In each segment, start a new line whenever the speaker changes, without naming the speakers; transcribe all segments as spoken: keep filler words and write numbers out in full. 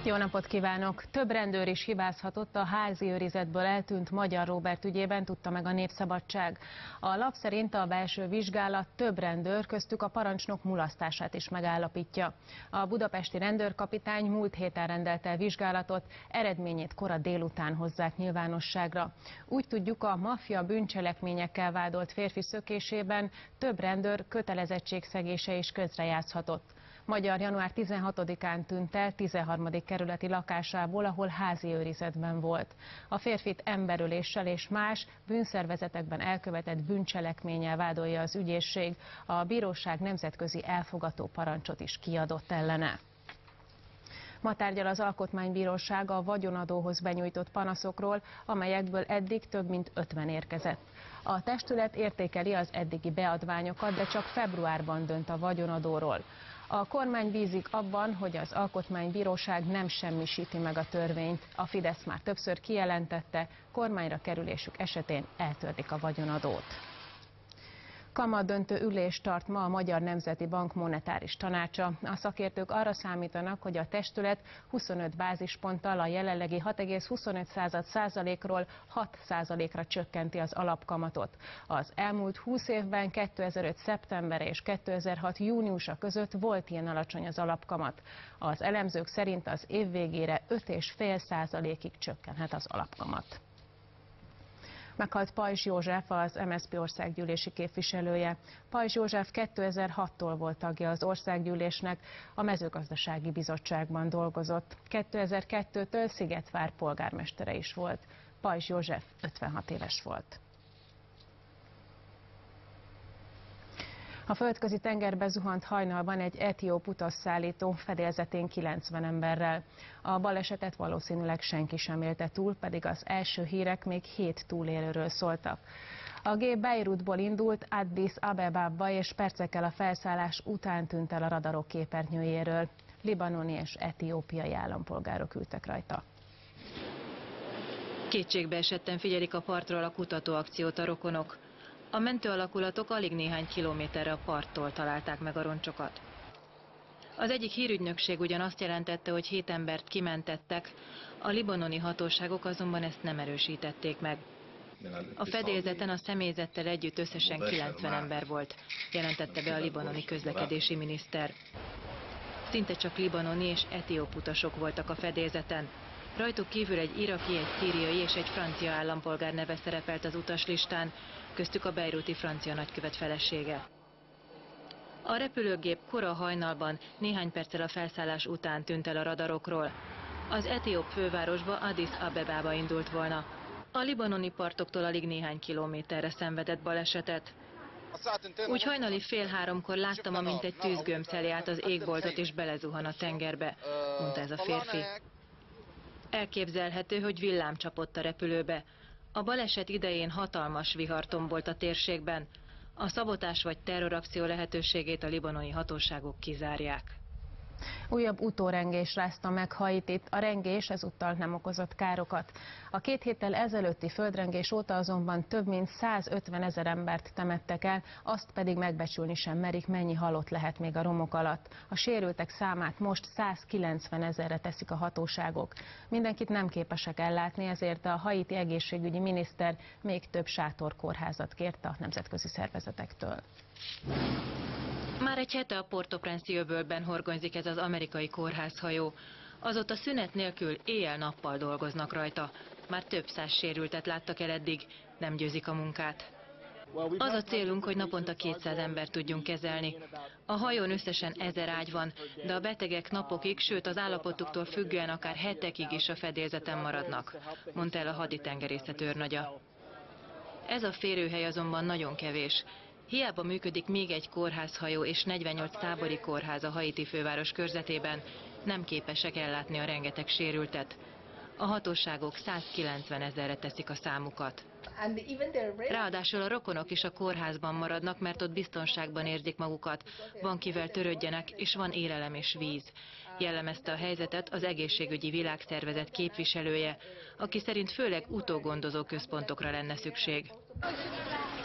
Jó napot kívánok! Több rendőr is hibázhatott a házi őrizetből eltűnt Magyar Róbert ügyében, tudta meg a Népszabadság. A lap szerint a belső vizsgálat több rendőr, köztük a parancsnok mulasztását is megállapítja. A budapesti rendőrkapitány múlt héten rendelt el vizsgálatot, eredményét kora délután hozzák nyilvánosságra. Úgy tudjuk, a maffia bűncselekményekkel vádolt férfi szökésében több rendőr kötelezettségszegése is közrejátszhatott. Magyar január tizenhatodikán tűnt el tizenharmadik kerületi lakásából, ahol házi őrizetben volt. A férfit emberöléssel és más bűnszervezetekben elkövetett bűncselekménnyel vádolja az ügyészség. A bíróság nemzetközi elfogató parancsot is kiadott ellene. Ma tárgyal az Alkotmánybíróság a vagyonadóhoz benyújtott panaszokról, amelyekből eddig több mint ötven érkezett. A testület értékeli az eddigi beadványokat, de csak februárban dönt a vagyonadóról. A kormány bízik abban, hogy az Alkotmánybíróság nem semmisíti meg a törvényt. A Fidesz már többször kijelentette, kormányra kerülésük esetén eltörlik a vagyonadót. Kamatdöntő ülést tart ma a Magyar Nemzeti Bank monetáris tanácsa. A szakértők arra számítanak, hogy a testület huszonöt bázisponttal a jelenlegi hat egész huszonöt százalékról hat százalékra csökkenti az alapkamatot. Az elmúlt húsz évben kétezer-öt szeptembere és kétezer-hat júniusa között volt ilyen alacsony az alapkamat. Az elemzők szerint az év végére öt egész öt százalékig csökkenhet az alapkamat. Meghalt Pajzs József, az em es zé pé országgyűlési képviselője. Pajzs József kétezer-hattól volt tagja az országgyűlésnek, a mezőgazdasági bizottságban dolgozott. kétezer-kettőtől Szigetvár polgármestere is volt. Pajzs József ötvenhat éves volt. A földközi tengerbe zuhant hajnalban egy etióp utasszállító fedélzetén kilencven emberrel. A balesetet valószínűleg senki sem élte túl, pedig az első hírek még hét túlélőről szóltak. A gép Beirutból indult Addis Abebába, és percekkel a felszállás után tűnt el a radarok képernyőjéről. Libanoni és etiópiai állampolgárok ültek rajta.
Kétségbeesetten figyelik a partról a kutatóakciót a rokonok. A mentőalakulatok alig néhány kilométerre a parttól találták meg a roncsokat. Az egyik hírügynökség ugyan azt jelentette, hogy hét embert kimentettek, a libanoni hatóságok azonban ezt nem erősítették meg. A fedélzeten a személyzettel együtt összesen kilencven ember volt, jelentette be a libanoni közlekedési miniszter. Szinte csak libanoni és etióp utasok voltak a fedélzeten. Rajtuk kívül egy iraki, egy szíriai és egy francia állampolgár neve szerepelt az utaslistán, köztük a beiruti francia nagykövet felesége. A repülőgép kora hajnalban, néhány perccel a felszállás után tűnt el a radarokról. Az etióp fővárosba, Addis Abebába indult volna. A libanoni partoktól alig néhány kilométerre szenvedett balesetet. Úgy hajnali fél háromkor láttam, amint egy tűzgömb szeli át az égboltot és belezuhan a tengerbe, mondta ez a férfi. Elképzelhető, hogy villám csapott a repülőbe. A baleset idején hatalmas vihar tombolt a térségben. A szabotás vagy terrorakció lehetőségét a libanoni hatóságok kizárják.
Újabb utórengés rázta meg Haitit, a rengés ezúttal nem okozott károkat. A két héttel ezelőtti földrengés óta azonban több mint százötven ezer embert temettek el, azt pedig megbecsülni sem merik, mennyi halott lehet még a romok alatt. A sérültek számát most százkilencven ezerre teszik a hatóságok. Mindenkit nem képesek ellátni, ezért a haiti egészségügyi miniszter még több sátorkórházat kért a nemzetközi szervezetektől.
Már egy hete a Port-au-Prince-i öbölben horgonyzik ez az amerikai kórházhajó. Azóta szünet nélkül éjjel-nappal dolgoznak rajta. Már több száz sérültet láttak el eddig, nem győzik a munkát. Az a célunk, hogy naponta kétszáz embert tudjunk kezelni. A hajón összesen ezer ágy van, de a betegek napokig, sőt az állapotuktól függően akár hetekig is a fedélzeten maradnak, mondta el a haditengerészet őrnagya. Ez a férőhely azonban nagyon kevés. Hiába működik még egy kórházhajó és negyvennyolc tábori kórház a haiti főváros körzetében, nem képesek ellátni a rengeteg sérültet. A hatóságok százkilencven ezerre teszik a számukat. Ráadásul a rokonok is a kórházban maradnak, mert ott biztonságban érzik magukat, van kivel törődjenek, és van élelem és víz. Jellemezte a helyzetet az Egészségügyi Világszervezet képviselője, aki szerint főleg utógondozó központokra lenne szükség.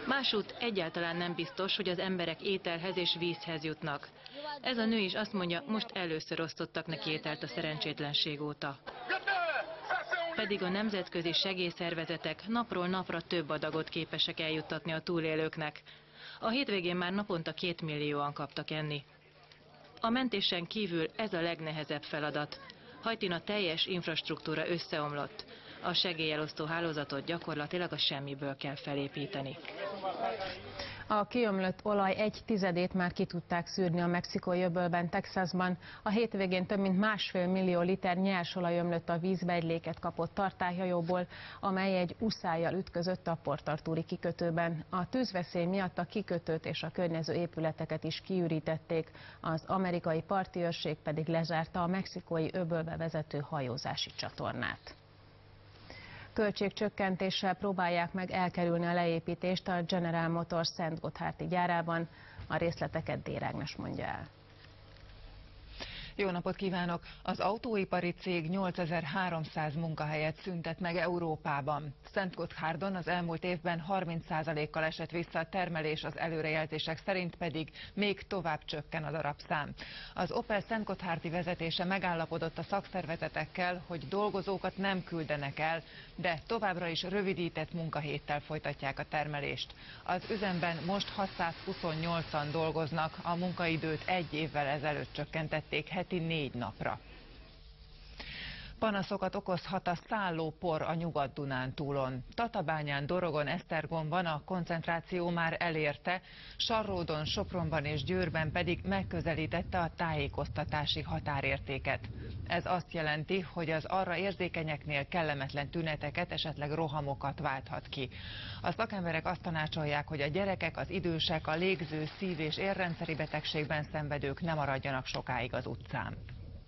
Másút egyáltalán nem biztos, hogy az emberek ételhez és vízhez jutnak. Ez a nő is azt mondja, most először osztottak neki ételt a szerencsétlenség óta. Pedig a nemzetközi segélyszervezetek napról napra több adagot képesek eljuttatni a túlélőknek. A hétvégén már naponta két millióan kaptak enni. A mentésen kívül ez a legnehezebb feladat. Haitin teljes infrastruktúra összeomlott. A segélyelosztó hálózatot gyakorlatilag a semmiből kell felépíteni.
A kiömlött olaj egy tizedét már ki tudták szűrni a mexikói öbölben, Texasban. A hétvégén több mint másfél millió liter nyersolaj ömlött a vízbe egy léket kapott tartályhajóból, amely egy uszályjal ütközött a Port Arturi kikötőben. A tűzveszély miatt a kikötőt és a környező épületeket is kiürítették, az amerikai parti őrség pedig lezárta a mexikói öbölbe vezető hajózási csatornát. Költségcsökkentéssel próbálják meg elkerülni a leépítést a General Motors Szentgotthárdi gyárában. A részleteket Dér Ágnes mondja el.
Jó napot kívánok! Az autóipari cég nyolcezer-háromszáz munkahelyet szüntet meg Európában. Szentgotthárdon az elmúlt évben harminc százalékkal esett vissza a termelés, az előrejelzések szerint pedig még tovább csökken a darabszám. Az Opel szentgotthárdi vezetése megállapodott a szakszervezetekkel, hogy dolgozókat nem küldenek el, de továbbra is rövidített munkahéttel folytatják a termelést. Az üzemben most hatszázhuszonnyolcan dolgoznak, a munkaidőt egy évvel ezelőtt csökkentették heti négy napra. Panaszokat okozhat a szállópor a Nyugat-Dunántúlon. Tatabányán, Dorogon, Esztergomban a koncentráció már elérte, Sarródon, Sopronban és Győrben pedig megközelítette a tájékoztatási határértéket. Ez azt jelenti, hogy az arra érzékenyeknél kellemetlen tüneteket, esetleg rohamokat válthat ki. A szakemberek azt tanácsolják, hogy a gyerekek, az idősek, a légző, szív- és érrendszeri betegségben szenvedők ne maradjanak sokáig az utcán.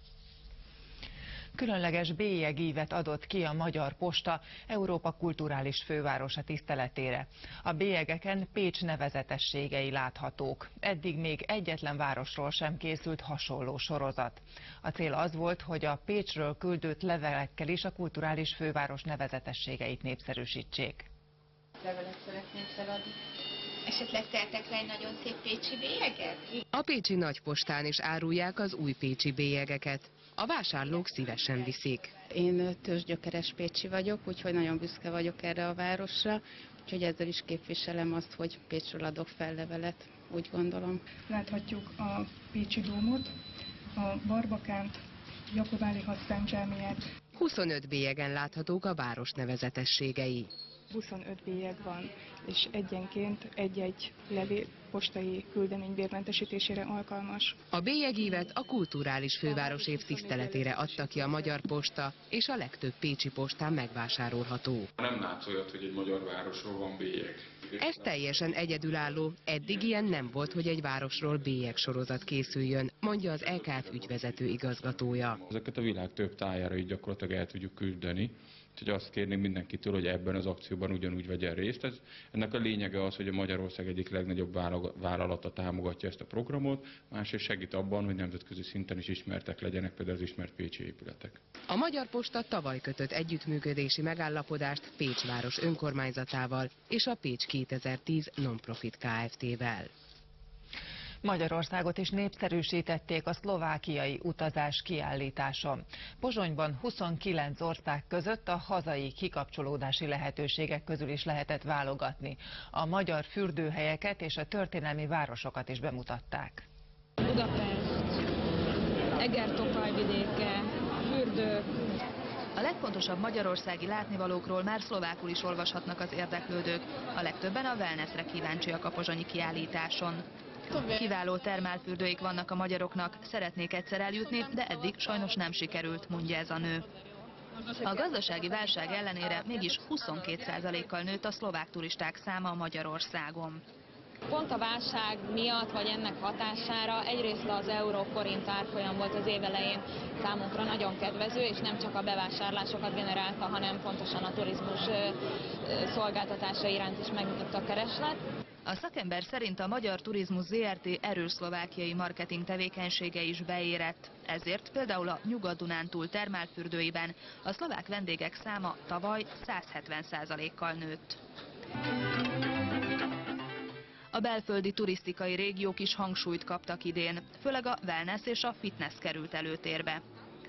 Különleges bélyegívet adott ki a Magyar Posta Európa kulturális fővárosa tiszteletére. A bélyegeken Pécs nevezetességei láthatók. Eddig még egyetlen városról sem készült hasonló sorozat. A cél az volt, hogy a Pécsről küldött levelekkel is a kulturális főváros nevezetességeit népszerűsítsék.
Levelet szeretnék feladni. Esetleg tehetek rá egy nagyon szép pécsi bélyeget?
A pécsi nagypostán is árulják az új pécsi bélyegeket. A vásárlók szívesen viszik.
Én tőzsgyökeres pécsi vagyok, úgyhogy nagyon büszke vagyok erre a városra, úgyhogy ezzel is képviselem azt, hogy Pécsről adok fel levelet, úgy gondolom.
Láthatjuk a Pécsi dómot, a Barbakánt, Jakobáli Hasszán dzsámiát.
huszonöt bélyegen láthatók a város nevezetességei.
huszonöt bélyeg van, és egyenként egy-egy levél postai küldemény bérmentesítésére alkalmas.
A bélyegívet a kulturális főváros év tiszteletére adta ki a Magyar Posta, és a legtöbb pécsi postán megvásárolható.
Nem látsz olyat, hogy egy magyar városról van bélyeg.
Ez teljesen egyedülálló, eddig ilyen nem volt, hogy egy városról bélyeg sorozat készüljön, mondja az é ká ef ügyvezető igazgatója.
Ezeket a világ több tájára így gyakorlatilag el tudjuk küldeni. Úgyhogy azt kérném mindenkitől, hogy ebben az akcióban ugyanúgy vegyen részt. Ez, ennek a lényege az, hogy a Magyarország egyik legnagyobb vállalata támogatja ezt a programot, másrészt segít abban, hogy nemzetközi szinten is ismertek legyenek például az ismert pécsi épületek.
A Magyar Posta tavaly kötött együttműködési megállapodást Pécs város önkormányzatával és a Pécs kétezer-tíz Non-Profit Kft-vel.
Magyarországot is népszerűsítették a szlovákiai utazás kiállításon. Pozsonyban huszonkilenc ország között a hazai kikapcsolódási lehetőségek közül is lehetett válogatni. A magyar fürdőhelyeket és a történelmi városokat is bemutatták.
Budapest, Eger-Tokaj vidéke, fürdők.
A legfontosabb magyarországi látnivalókról már szlovákul is olvashatnak az érdeklődők. A legtöbben a wellnessre kíváncsiak a pozsonyi kiállításon. Kiváló termálfürdőik vannak a magyaroknak, szeretnék egyszer eljutni, de eddig sajnos nem sikerült, mondja ez a nő. A gazdasági válság ellenére mégis huszonkét százalékkal nőtt a szlovák turisták száma Magyarországon.
Pont a válság miatt, vagy ennek hatására egyrészt az euró-forint árfolyam volt az év elején számunkra nagyon kedvező, és nem csak a bevásárlásokat generálta, hanem pontosan a turizmus szolgáltatása iránt is megnőtt a kereslet.
A szakember szerint a Magyar Turizmus zé er té erős szlovákiai marketing tevékenysége is beérett. Ezért például a Nyugat-Dunántúl termálfürdőiben a szlovák vendégek száma tavaly száz hetven százalékkal nőtt. A belföldi turisztikai régiók is hangsúlyt kaptak idén, főleg a wellness és a fitness került előtérbe.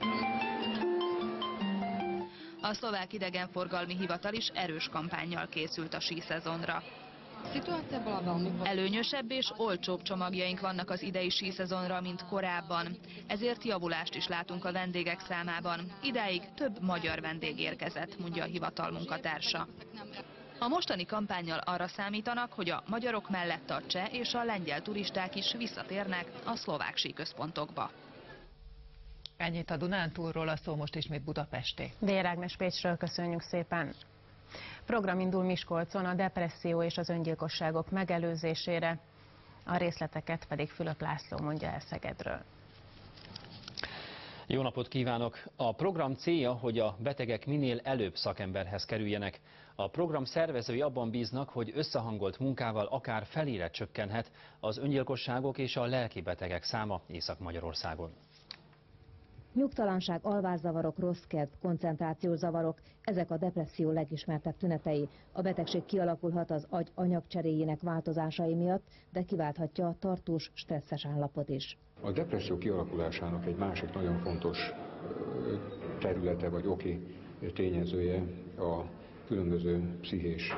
A szlovák idegenforgalmi hivatal is erős kampánnyal készült a síszezonra. Előnyösebb és olcsóbb csomagjaink vannak az idei síszezonra, mint korábban. Ezért javulást is látunk a vendégek számában. Idáig több magyar vendég érkezett, mondja a hivatal munkatársa. A mostani kampánnyal arra számítanak, hogy a magyarok mellett a cseh és a lengyel turisták is visszatérnek a szlovák síközpontokba.
Ennyit a Dunántúlról, a szó most ismét Budapesté.
Dél Ágnes Pécsről, köszönjük szépen. Program indul Miskolcon a depresszió és az öngyilkosságok megelőzésére, a részleteket pedig Fülöp László mondja el Szegedről.
Jó napot kívánok! A program célja, hogy a betegek minél előbb szakemberhez kerüljenek. A program szervezői abban bíznak, hogy összehangolt munkával akár felére csökkenhet az öngyilkosságok és a lelki betegek száma Észak-Magyarországon.
Nyugtalanság, alvászavarok, rossz kedv, koncentrációs zavarok, ezek a depresszió legismertebb tünetei. A betegség kialakulhat az agy anyagcseréjének változásai miatt, de kiválthatja a tartós, stresszes állapot is.
A depresszió kialakulásának egy másik nagyon fontos területe vagy oki tényezője a különböző pszichés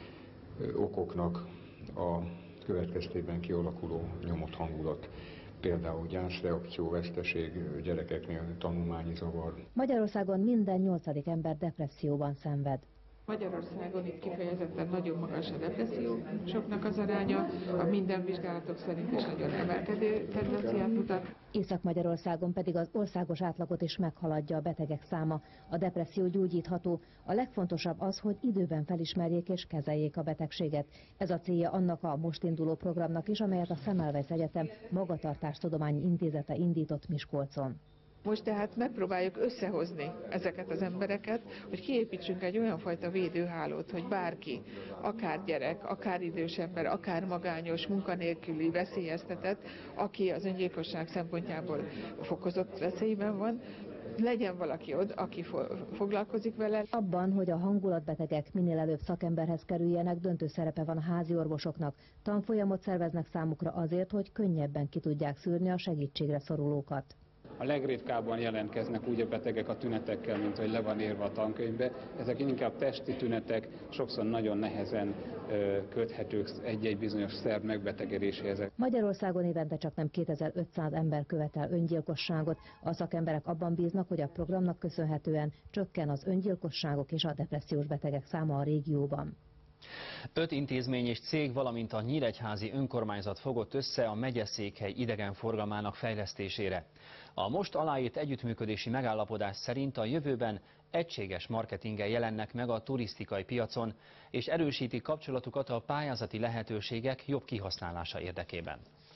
okoknak a következtében kialakuló nyomott hangulat. Például gyászreakció, veszteség, gyerekeknél tanulmányi zavar.
Magyarországon minden nyolcadik ember depresszióban szenved.
Magyarországon itt kifejezetten nagyon magas a depressziósoknak az aránya, a minden vizsgálatok szerint is nagyon emelkedő tendenciát mutat.
Észak-Magyarországon pedig az országos átlagot is meghaladja a betegek száma. A depresszió gyógyítható. A legfontosabb az, hogy időben felismerjék és kezeljék a betegséget. Ez a célja annak a most induló programnak is, amelyet a Semmelweis Egyetem Magatartástudományi Intézete indított Miskolcon.
Most tehát megpróbáljuk összehozni ezeket az embereket, hogy kiépítsünk egy olyan fajta védőhálót, hogy bárki, akár gyerek, akár idős ember, akár magányos, munkanélküli, veszélyeztetett, aki az öngyilkosság szempontjából fokozott veszélyben van, legyen valaki ott, aki foglalkozik vele.
Abban, hogy a hangulatbetegek minél előbb szakemberhez kerüljenek, döntő szerepe van a házi orvosoknak. Tanfolyamot szerveznek számukra azért, hogy könnyebben ki tudják szűrni a segítségre szorulókat.
A legritkábban jelentkeznek úgy a betegek a tünetekkel, mint hogy le van írva a tankönyvbe. Ezek inkább testi tünetek, sokszor nagyon nehezen ö, köthetők egy-egy bizonyos szerv megbetegedéséhez.
Magyarországon évente csak nem kétezer-ötszáz ember követel öngyilkosságot. A szakemberek abban bíznak, hogy a programnak köszönhetően csökken az öngyilkosságok és a depressziós betegek száma a régióban.
Öt intézmény és cég, valamint a nyíregyházi önkormányzat fogott össze a megyeszékhely idegenforgalmának fejlesztésére. A most aláírt együttműködési megállapodás szerint a jövőben egységes marketinggel jelennek meg a turisztikai piacon, és erősítik kapcsolatukat a pályázati lehetőségek jobb kihasználása érdekében.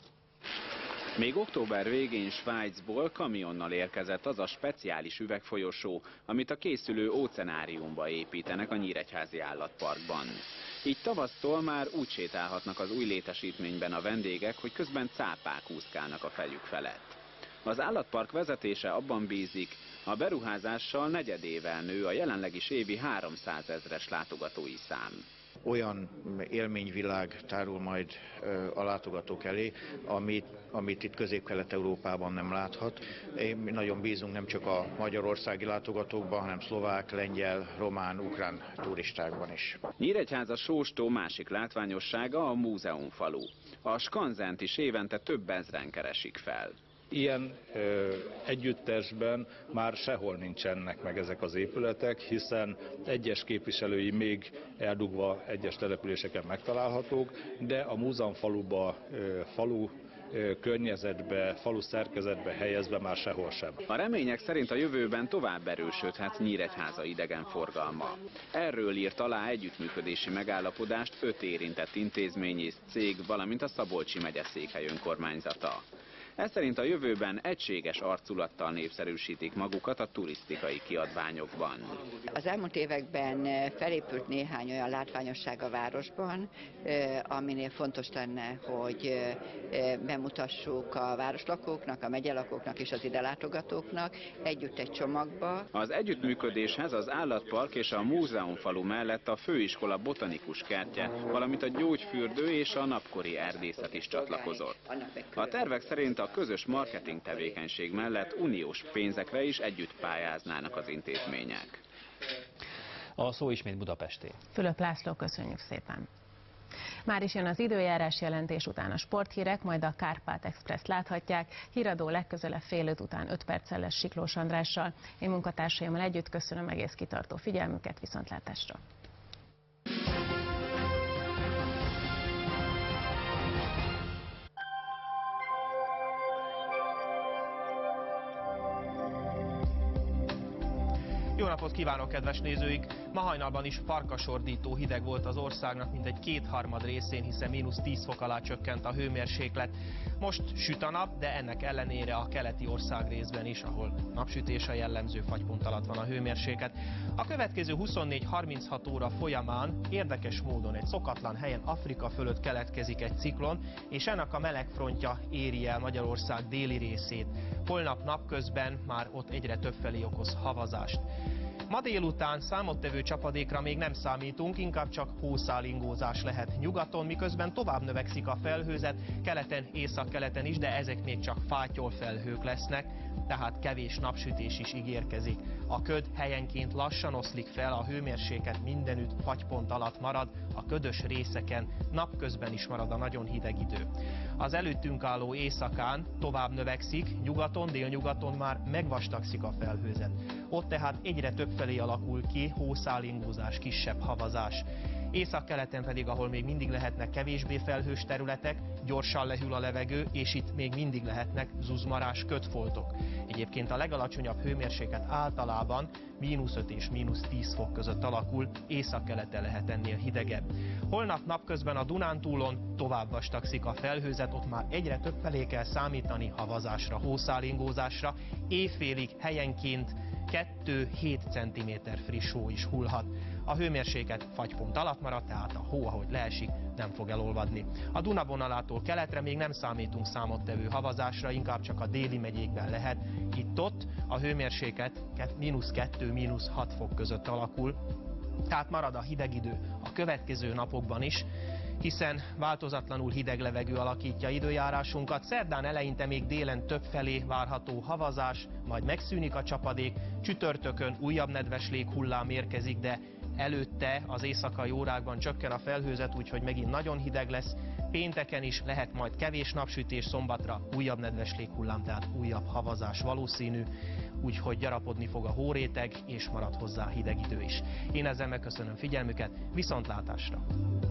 Még október végén Svájcból kamionnal érkezett az a speciális üvegfolyosó, amit a készülő óceánáriumba építenek a nyíregyházi állatparkban. Így tavasztól már úgy sétálhatnak az új létesítményben a vendégek, hogy közben cápák úszkálnak a fejük felett. Az állatpark vezetése abban bízik, a beruházással negyedével nő a jelenleg is évi háromszázezres látogatói szám.
Olyan élményvilág tárul majd a látogatók elé, amit, amit itt Közép-Kelet-Európában nem láthat. Én nagyon bízunk nem csak a magyarországi látogatókban, hanem szlovák, lengyel, román, ukrán turistákban is.
Nyíregyháza sóstó másik látványossága a múzeumfalu. A skanzent is évente több ezren keresik fel.
Ilyen ö, együttesben már sehol nincsenek meg ezek az épületek, hiszen egyes képviselői még eldugva egyes településeken megtalálhatók, de a múzeumfaluba, ö, falu ö, környezetbe, falu szerkezetbe helyezve már sehol sem.
A remények szerint a jövőben tovább erősödhet Nyíregyháza idegenforgalma. Erről írt alá együttműködési megállapodást öt érintett intézmény és cég, valamint a Szabolcsi megyeszékhely önkormányzata. Ez szerint a jövőben egységes arculattal népszerűsítik magukat a turisztikai kiadványokban.
Az elmúlt években felépült néhány olyan látványosság a városban, aminél fontos lenne, hogy bemutassuk a városlakóknak, a megyelakóknak és az ide látogatóknak együtt egy csomagba.
Az együttműködéshez az állatpark és a múzeumfalu mellett a főiskola botanikus kertje, valamint a gyógyfürdő és a napkori erdészet is csatlakozott. A tervek szerint a közös marketing tevékenység mellett uniós pénzekre is együtt pályáznának az intézmények.
A szó ismét Budapesté.
Fülöp László, köszönjük szépen. Már is jön az időjárás jelentés, után a sporthírek, majd a Kárpát Express láthatják. Híradó legközelebb fél öt után öt perccel lesz Siklós Andrással. Én munkatársaimmal együtt köszönöm egész kitartó figyelmüket, viszontlátásra.
Jó napot kívánok, kedves nézőink! Ma hajnalban is farkasordító hideg volt az országnak, mintegy kétharmad részén, hiszen mínusz tíz fok alá csökkent a hőmérséklet. Most süt a nap, de ennek ellenére a keleti országrészben is, ahol napsütés a jellemző, fagypont alatt van a hőmérséklet. A következő huszonnégy-harminchat óra folyamán érdekes módon egy szokatlan helyen Afrika fölött keletkezik egy ciklon, és ennek a melegfrontja éri el Magyarország déli részét. Holnap napközben már ott egyre többfelé okoz havazást. Ma délután számottevő csapadékra még nem számítunk, inkább csak hószálingózás lehet nyugaton, miközben tovább növekszik a felhőzet, keleten, északkeleten is, de ezek még csak fátyol felhők lesznek, tehát kevés napsütés is ígérkezik. A köd helyenként lassan oszlik fel, a hőmérséklet mindenütt fagypont alatt marad, a ködös részeken napközben is marad a nagyon hideg idő. Az előttünk álló éjszakán tovább növekszik, nyugaton, délnyugaton már megvastagszik a felhőzet. Ott tehát egyre több felé alakul ki hószálingózás, kisebb havazás. Északkeleten pedig, ahol még mindig lehetnek kevésbé felhős területek, gyorsan lehűl a levegő, és itt még mindig lehetnek zuzmarás kötfoltok. Egyébként a legalacsonyabb hőmérséklet általában mínusz öt és mínusz tíz fok között alakul, északkeleten lehet ennél hidegebb. Holnap napközben a Dunántúlon tovább vastagszik a felhőzet, ott már egyre több felé kell számítani havazásra, hószálingózásra, éjfélig helyenként kettő-hét centiméter friss hó is hullhat. A hőmérséklet fagypont alatt marad, tehát a hó, ahogy leesik, nem fog elolvadni. A Duna vonalától keletre még nem számítunk számottevő havazásra, inkább csak a déli megyékben lehet. Itt-ott a hőmérséklet mínusz kettő, mínusz hat fok között alakul, tehát marad a hideg idő a következő napokban is, hiszen változatlanul hideg levegő alakítja időjárásunkat. Szerdán eleinte még délen több felé várható havazás, majd megszűnik a csapadék, csütörtökön újabb nedves léghullám érkezik, de előtte az éjszakai órákban csökken a felhőzet, úgyhogy megint nagyon hideg lesz. Pénteken is lehet majd kevés napsütés, szombatra újabb nedves léghullám, tehát újabb havazás valószínű, úgyhogy gyarapodni fog a hóréteg, és marad hozzá hideg idő is. Én ezzel megköszönöm figyelmüket, viszontlátásra!